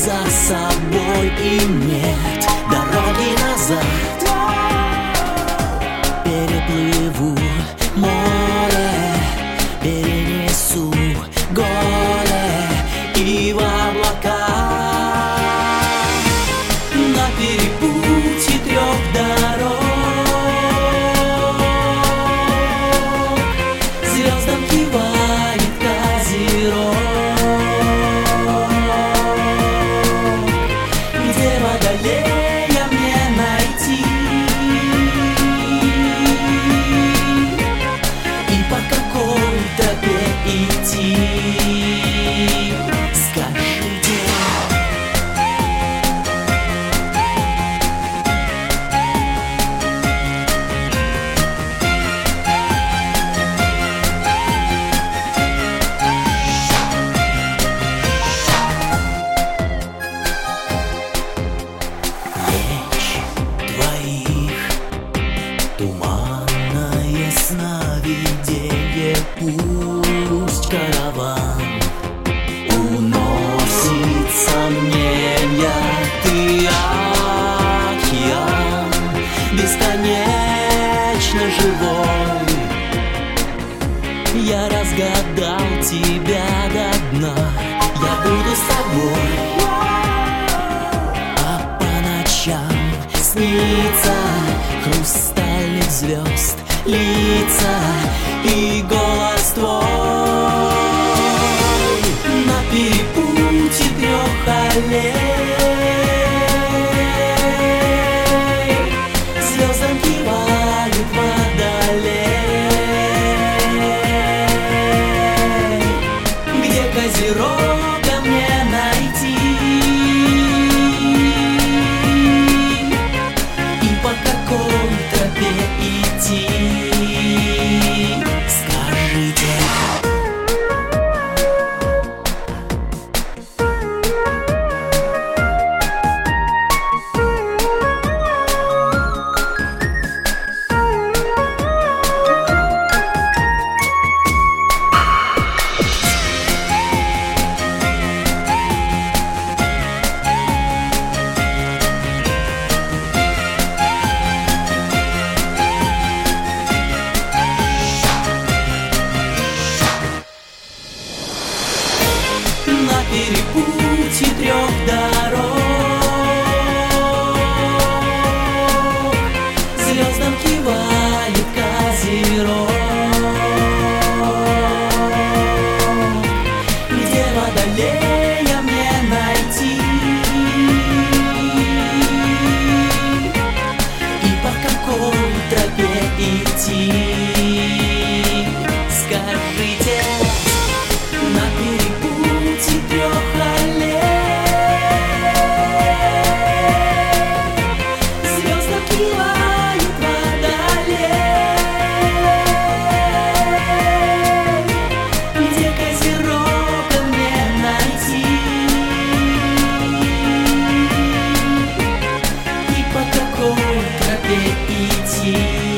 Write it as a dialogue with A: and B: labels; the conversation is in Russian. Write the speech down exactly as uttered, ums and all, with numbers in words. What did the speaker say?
A: за собой, и нет дороги назад. Переплыву море, перенесу горе и в облака. На перепутье трех дорог звездам кивает козерог. Где водолея мне найти и по какой тропе идти? Скажите. Туманное сновидение, пусть караван уносит сомнения. Ты океан бесконечно живой. Я разгадал тебя до дна, я буду с тобой. А по ночам снится хрустальных звезд лица и голос твой. На перепутье трех аллей звездам кивает водолей. Где козерога мне найти и по какой тропе идти? Скажите. На перепутье трех дорог звездам кивает козерог. Где водолея мне найти и по какой тропе идти? Скажите. На перепутье трех аллей звездам кивает водолей. Где козерога мне найти и по какой тропе идти?